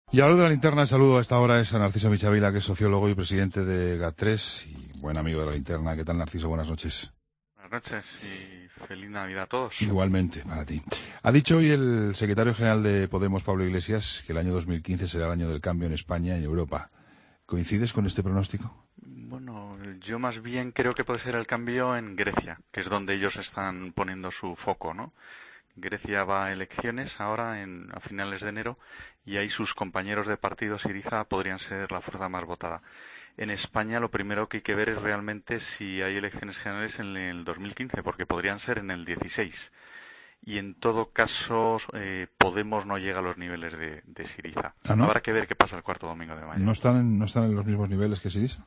Y a lo de la linterna, el saludo a esta hora es a Narciso Michavila, que es sociólogo y presidente de GAT3 y buen amigo de la linterna. ¿Qué tal, Narciso? Buenas noches. Buenas noches y feliz Navidad a todos. Igualmente, para ti. Ha dicho hoy el secretario general de Podemos, Pablo Iglesias, que el año 2015 será el año del cambio en España y en Europa. ¿Coincides con este pronóstico? Bueno, yo más bien creo que puede ser el cambio en Grecia, que es donde ellos están poniendo su foco, ¿no? Grecia va a elecciones ahora a finales de enero y ahí sus compañeros de partido Syriza podrían ser la fuerza más votada. En España lo primero que hay que ver es realmente si hay elecciones generales en el 2015, porque podrían ser en el 16. Y en todo caso Podemos no llega a los niveles de Syriza. Ah, ¿no? Habrá que ver qué pasa el cuarto domingo de mayo. ¿No están en los mismos niveles que Syriza?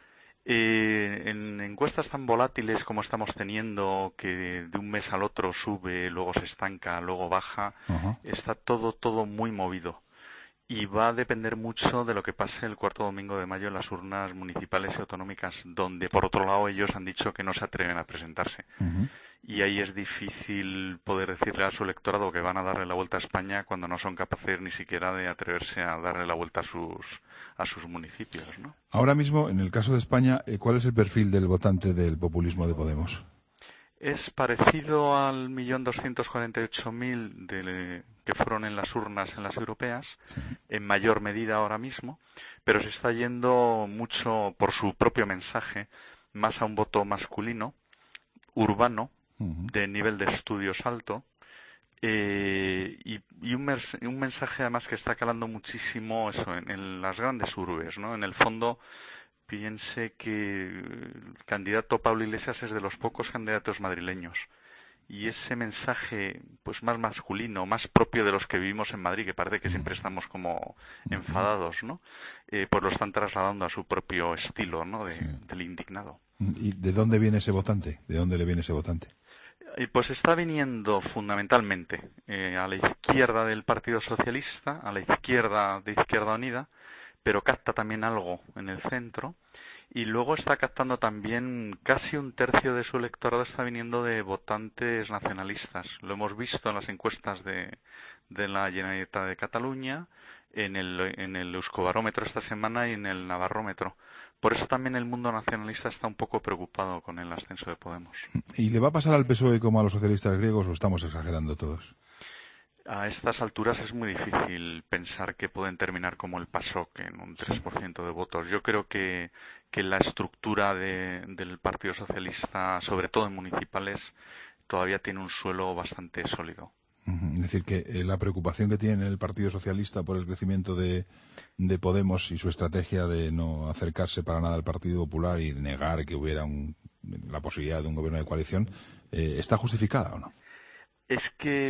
En encuestas tan volátiles como estamos teniendo, que de un mes al otro sube, luego se estanca, luego baja, Ajá. está todo muy movido. Y va a depender mucho de lo que pase el cuarto domingo de mayo en las urnas municipales y autonómicas, donde por otro lado ellos han dicho que no se atreven a presentarse. Ujú. Y ahí es difícil poder decirle a su electorado que van a darle la vuelta a España cuando no son capaces ni siquiera de atreverse a darle la vuelta a sus municipios, ¿no? Ahora mismo, en el caso de España, ¿cuál es el perfil del votante del populismo de Podemos? Es parecido al 1.248.000 que fueron en las urnas en las europeas, Sí. en mayor medida ahora mismo, pero se está yendo mucho por su propio mensaje, más a un voto masculino, urbano, Ujú. de nivel de estudios alto, un mensaje además que está calando muchísimo eso en las grandes urbes, ¿no? En el fondo, piense que el candidato Pablo Iglesias es de los pocos candidatos madrileños y ese mensaje pues más masculino, más propio de los que vivimos en Madrid, que parece que siempre estamos como Ujú. enfadados, ¿no? Pues lo están trasladando a su propio estilo, ¿no? Sí. Del indignado. ¿Y de dónde viene ese votante? ¿De dónde le viene ese votante? Pues está viniendo fundamentalmente a la izquierda del Partido Socialista, a la izquierda de Izquierda Unida, pero capta también algo en el centro y luego está captando también casi un tercio de su electorado está viniendo de votantes nacionalistas. Lo hemos visto en las encuestas de la Generalitat de Cataluña, en el Euskobarómetro esta semana y en el Navarrómetro. Por eso también el mundo nacionalista está un poco preocupado con el ascenso de Podemos. ¿Y le va a pasar al PSOE como a los socialistas griegos o estamos exagerando todos? A estas alturas es muy difícil pensar que pueden terminar como el PASOK en un Sí. 3% de votos. Yo creo que la estructura del Partido Socialista, sobre todo en municipales, todavía tiene un suelo bastante sólido. Ujú. Es decir, que la preocupación que tiene el Partido Socialista por el crecimiento de Podemos y su estrategia de no acercarse para nada al Partido Popular y negar que hubiera la posibilidad de un gobierno de coalición, ¿está justificada o no? Es que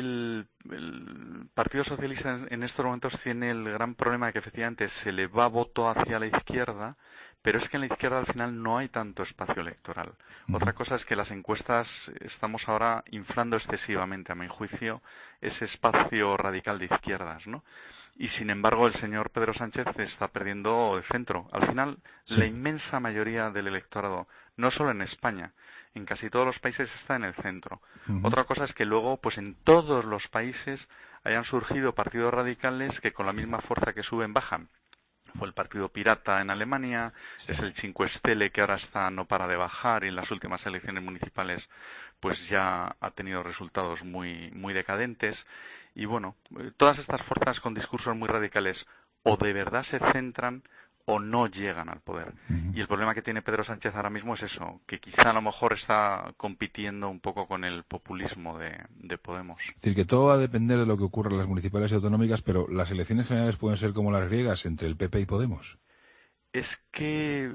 el Partido Socialista en estos momentos tiene el gran problema de que efectivamente se le va voto hacia la izquierda, pero es que en la izquierda al final no hay tanto espacio electoral. Ujú. Otra cosa es que las encuestas estamos ahora inflando excesivamente, a mi juicio, ese espacio radical de izquierdas, ¿no? Y sin embargo el señor Pedro Sánchez está perdiendo el centro. Al final, la Sí. inmensa mayoría del electorado, no solo en España, en casi todos los países está en el centro. Ujú. Otra cosa es que luego, pues en todos los países hayan surgido partidos radicales que con la misma fuerza que suben bajan. Fue el Partido Pirata en Alemania, Sí. es el Cinque Stelle que ahora está no para de bajar y en las últimas elecciones municipales pues ya ha tenido resultados muy decadentes. Y bueno, todas estas fuerzas con discursos muy radicales o de verdad se centran o no llegan al poder. Ujú. Y el problema que tiene Pedro Sánchez ahora mismo es eso, que quizá a lo mejor está compitiendo un poco con el populismo de Podemos. Es decir, que todo va a depender de lo que ocurra en las municipales y autonómicas, pero las elecciones generales pueden ser como las griegas, entre el PP y Podemos. Es que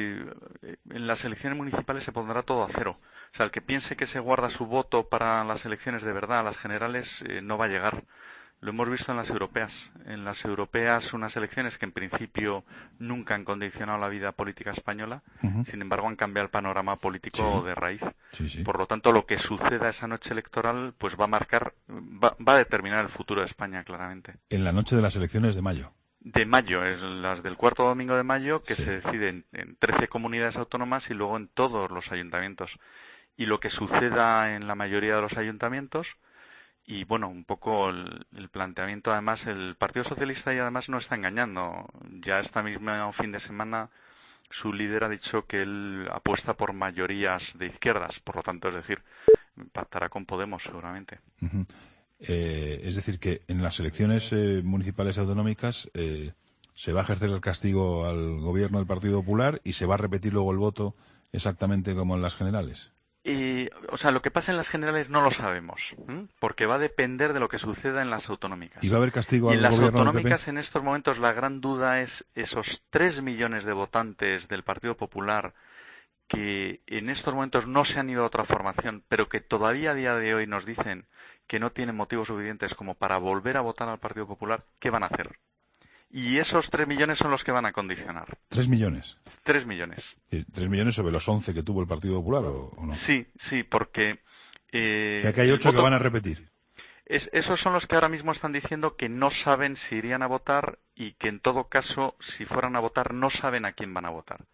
en las elecciones municipales se pondrá todo a cero. O sea, el que piense que se guarda su voto para las elecciones de verdad, las generales, no va a llegar. Lo hemos visto en las europeas. En las europeas, unas elecciones que en principio nunca han condicionado la vida política española, Ujú. sin embargo han cambiado el panorama político Sí, de raíz. sí, sí. Por lo tanto, lo que suceda esa noche electoral, pues va a marcar, va a determinar el futuro de España claramente. En la noche de las elecciones de mayo. De mayo, es las del cuarto domingo de mayo, que Sí. se deciden en 13 comunidades autónomas y luego en todos los ayuntamientos. Y lo que suceda en la mayoría de los ayuntamientos Y bueno, un poco el planteamiento, además, el Partido Socialista y además no está engañando. Ya esta misma fin de semana su líder ha dicho que él apuesta por mayorías de izquierdas, por lo tanto, es decir, pactará con Podemos seguramente. Uh-huh. Es decir, que en las elecciones municipales y autonómicas se va a ejercer el castigo al gobierno del Partido Popular y se va a repetir luego el voto exactamente como en las generales. O sea, lo que pasa en las generales no lo sabemos, porque va a depender de lo que suceda en las autonómicas. ¿Y va a haber castigo Y al en las gobierno del autonómicas, PP? en estos momentos, la gran duda es esos 3 millones de votantes del Partido Popular que en estos momentos no se han ido a otra formación, pero que todavía a día de hoy nos dicen que no tienen motivos suficientes como para volver a votar al Partido Popular, ¿qué van a hacer? Y esos 3 millones son los que van a condicionar. 3 millones. 3 millones. 3 millones sobre los 11 que tuvo el Partido Popular, ¿o no? Sí, porque... o sea, que hay 8 que van a repetir. Esos son los que ahora mismo están diciendo que no saben si irían a votar y que en todo caso, si fueran a votar, no saben a quién van a votar.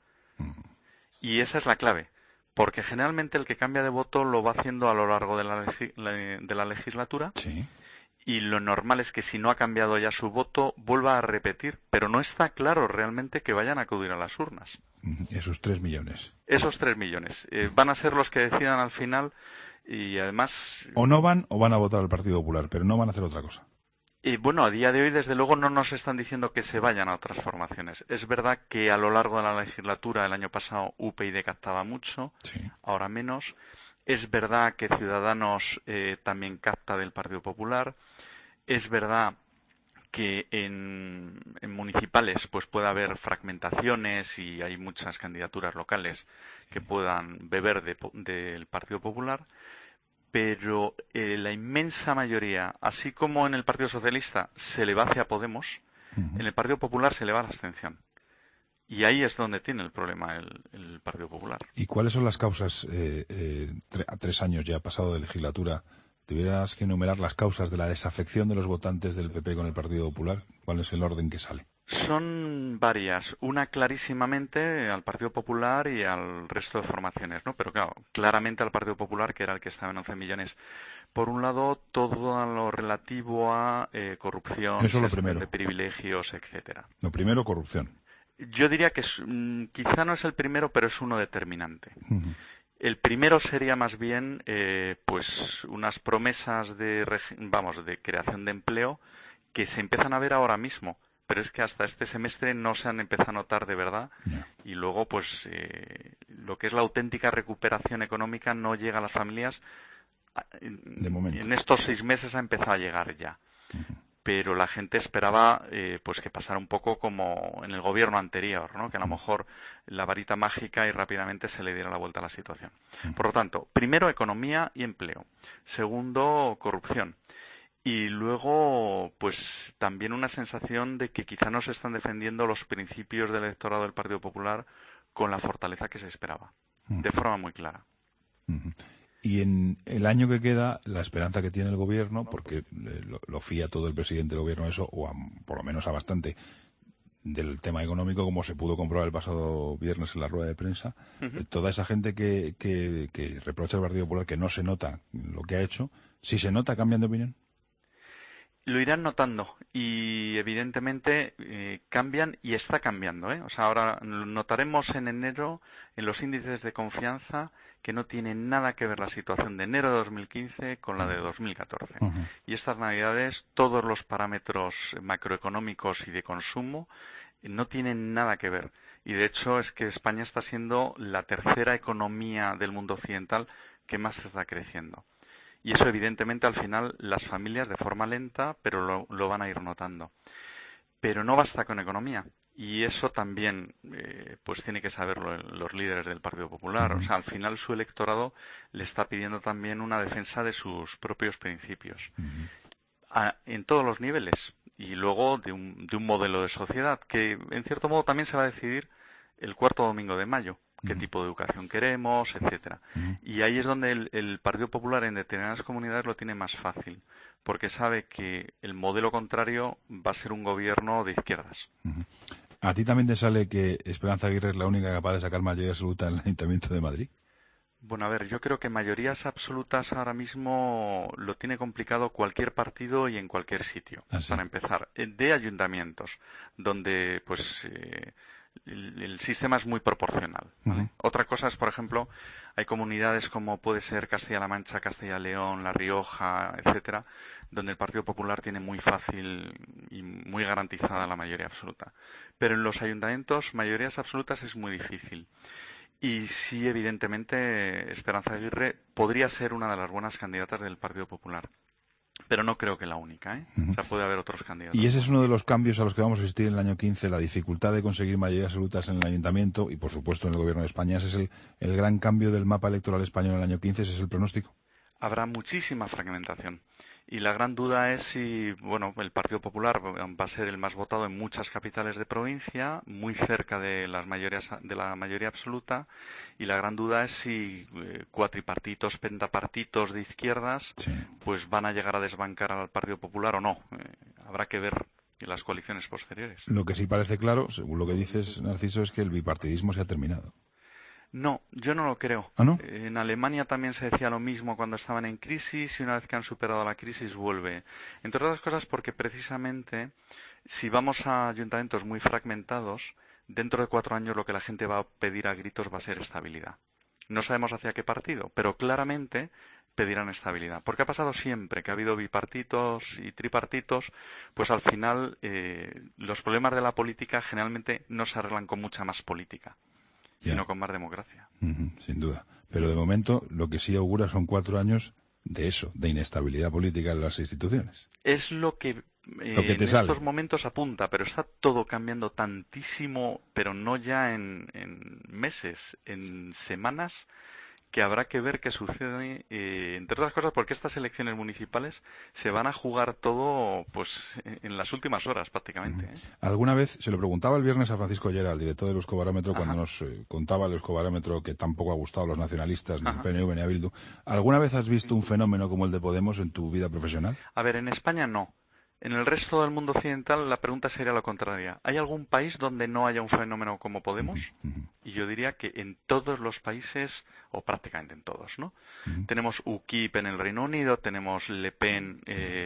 Y esa es la clave, porque generalmente el que cambia de voto lo va haciendo a lo largo de la legislatura. Sí. Y lo normal es que si no ha cambiado ya su voto, vuelva a repetir, pero no está claro realmente que vayan a acudir a las urnas. Esos 3 millones. Esos 3 millones. Van a ser los que decidan al final y además... O no van o van a votar al Partido Popular, pero no van a hacer otra cosa. Y bueno, a día de hoy, desde luego, no nos están diciendo que se vayan a otras formaciones. Es verdad que a lo largo de la legislatura, el año pasado, UPyD captaba mucho, sí. Ahora menos. Es verdad que Ciudadanos también capta del Partido Popular. Es verdad que en municipales pues puede haber fragmentaciones y hay muchas candidaturas locales que puedan beber del Partido Popular. Pero la inmensa mayoría, así como en el Partido Socialista se le va hacia Podemos, en el Partido Popular se le va a la abstención. Y ahí es donde tiene el problema el Partido Popular. ¿Y cuáles son las causas, a 3 años ya pasado de legislatura, tuvieras que enumerar las causas de la desafección de los votantes del PP con el Partido Popular? ¿Cuál es el orden que sale? Son varias. Una clarísimamente al Partido Popular y al resto de formaciones, ¿no? Pero claro, claramente al Partido Popular, que era el que estaba en 11 millones. Por un lado, todo lo relativo a corrupción, eso lo primero. De privilegios, etcétera. Lo primero, corrupción. Yo diría que quizá no es el primero, pero es uno determinante. El primero sería más bien pues unas promesas de creación de empleo que se empiezan a ver ahora mismo. Pero es que hasta este semestre no se han empezado a notar de verdad y luego pues lo que es la auténtica recuperación económica no llega a las familias. De momento. En estos 6 meses ha empezado a llegar ya. Pero la gente esperaba pues que pasara un poco como en el gobierno anterior, ¿no? Que a lo mejor la varita mágica y rápidamente se le diera la vuelta a la situación. Por lo tanto, primero economía y empleo. Segundo, corrupción. Y luego, pues también una sensación de que quizá no se están defendiendo los principios del electorado del Partido Popular con la fortaleza que se esperaba, de forma muy clara. Y en el año que queda, la esperanza que tiene el gobierno, porque lo fía todo el presidente del gobierno eso, o por lo menos a bastante, del tema económico, como se pudo comprobar el pasado viernes en la rueda de prensa, toda esa gente que reprocha al Partido Popular que no se nota lo que ha hecho, si se nota, ¿cambian de opinión? Lo irán notando y evidentemente cambian y está cambiando, O sea, ahora notaremos en enero en los índices de confianza que no tiene nada que ver la situación de enero de 2015 con la de 2014. Y estas navidades todos los parámetros macroeconómicos y de consumo no tienen nada que ver. Y de hecho es que España está siendo la tercera economía del mundo occidental que más está creciendo. Y eso, evidentemente, al final, las familias, de forma lenta, pero lo van a ir notando. Pero no basta con economía. Y eso también, pues tiene que saberlo los líderes del Partido Popular. O sea, al final su electorado le está pidiendo también una defensa de sus propios principios. En todos los niveles. Y luego de un modelo de sociedad que, en cierto modo, también se va a decidir el cuarto domingo de mayo. Qué tipo de educación queremos, etcétera. Y ahí es donde el Partido Popular en determinadas comunidades lo tiene más fácil, porque sabe que el modelo contrario va a ser un gobierno de izquierdas. ¿A ti también te sale que Esperanza Aguirre es la única capaz de sacar mayoría absoluta en el Ayuntamiento de Madrid? Bueno, a ver, yo creo que mayorías absolutas ahora mismo lo tiene complicado cualquier partido y en cualquier sitio. ¿Ah, sí? Para empezar, de ayuntamientos, donde pues el sistema es muy proporcional, ¿vale? Otra cosa es, por ejemplo, hay comunidades como puede ser Castilla-La Mancha, Castilla-León, La Rioja, etcétera, donde el Partido Popular tiene muy fácil y muy garantizada la mayoría absoluta. Pero en los ayuntamientos, mayorías absolutas es muy difícil. Y sí, evidentemente, Esperanza Aguirre podría ser una de las buenas candidatas del Partido Popular. Pero no creo que la única, ¿eh? O sea, puede haber otros candidatos. Y ese es uno de los cambios a los que vamos a asistir en el año 15, la dificultad de conseguir mayorías absolutas en el ayuntamiento y, por supuesto, en el gobierno de España. Ese es el gran cambio del mapa electoral español en el año 15, ese es el pronóstico. Habrá muchísima fragmentación. Y la gran duda es si, bueno, el Partido Popular va a ser el más votado en muchas capitales de provincia, muy cerca de las mayorías, de la mayoría absoluta, y la gran duda es si cuatripartitos, pentapartitos de izquierdas, Sí. pues van a llegar a desbancar al Partido Popular o no. Habrá que ver en las coaliciones posteriores. Lo que sí parece claro, según lo que dices, Narciso, es que el bipartidismo se ha terminado. No, yo no lo creo. ¿Ah, no? En Alemania también se decía lo mismo cuando estaban en crisis y una vez que han superado la crisis vuelve. Entre otras cosas porque precisamente si vamos a ayuntamientos muy fragmentados, dentro de 4 años lo que la gente va a pedir a gritos va a ser estabilidad. No sabemos hacia qué partido, pero claramente pedirán estabilidad. Porque ha pasado siempre que ha habido bipartitos y tripartitos, pues al final los problemas de la política generalmente no se arreglan con mucha más política, sino con más democracia. Sin duda. Pero de momento lo que sí augura son 4 años de eso, de inestabilidad política en las instituciones. Es lo que te sale. estos momentos apunta, pero está todo cambiando tantísimo, pero no ya en meses, en semanas, que habrá que ver qué sucede, entre otras cosas porque estas elecciones municipales se van a jugar todo pues en las últimas horas prácticamente. Alguna vez, se lo preguntaba el viernes a Francisco Llera, el director del Euskobarómetro, cuando nos contaba el Euskobarómetro que tampoco ha gustado a los nacionalistas, ni al PNV ni a Bildu. ¿Alguna vez has visto un fenómeno como el de Podemos en tu vida profesional? A ver, en España no. En el resto del mundo occidental la pregunta sería la contraria. ¿Hay algún país donde no haya un fenómeno como Podemos? Y yo diría que en todos los países, o prácticamente en todos, ¿no? Tenemos UKIP en el Reino Unido, tenemos Le Pen,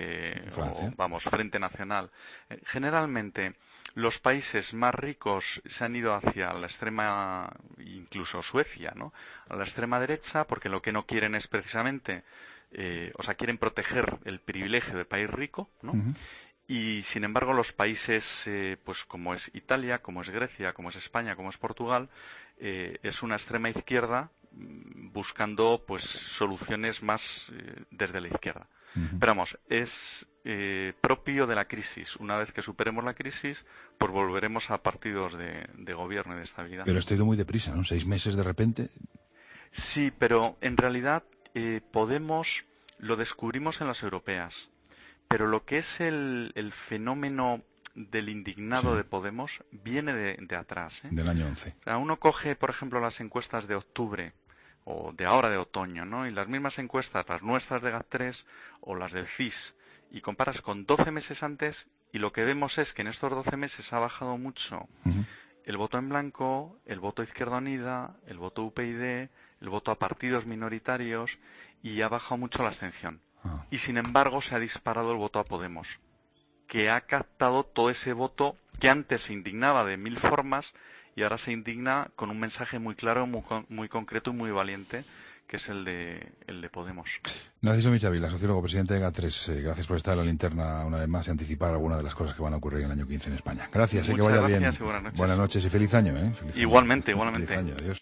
Frente Nacional. Generalmente los países más ricos se han ido hacia la extrema, incluso Suecia, ¿no? A la extrema derecha, porque lo que no quieren es precisamente... quieren proteger el privilegio del país rico, ¿no? Y sin embargo los países, pues como es Italia, como es Grecia, como es España, como es Portugal, es una extrema izquierda buscando pues soluciones más desde la izquierda. Pero vamos, es propio de la crisis. Una vez que superemos la crisis, pues volveremos a partidos de gobierno y de estabilidad. Pero esto ha ido muy deprisa, ¿no? 6 meses de repente. Sí, pero en realidad Podemos lo descubrimos en las europeas, pero lo que es el fenómeno del indignado de Podemos viene de atrás. Del año 11. O sea, uno coge, por ejemplo, las encuestas de octubre o de ahora de otoño, ¿no? Y las mismas encuestas, las nuestras de GAT3 o las del CIS, y comparas con 12 meses antes y lo que vemos es que en estos 12 meses ha bajado mucho el voto en blanco, el voto a Izquierda Unida, el voto UPyD, el voto a partidos minoritarios y ha bajado mucho la abstención. Y sin embargo se ha disparado el voto a Podemos, que ha captado todo ese voto que antes se indignaba de 1000 formas y ahora se indigna con un mensaje muy claro, muy concreto y muy valiente, que es el de Podemos. Narciso Michavila, sociólogo, presidente de GAT3, gracias por estar en la linterna una vez más y anticipar algunas de las cosas que van a ocurrir en el año 15 en España. Gracias, que vaya bien. Buenas noches. Buenas noches y feliz año. Igualmente. Feliz año, adiós.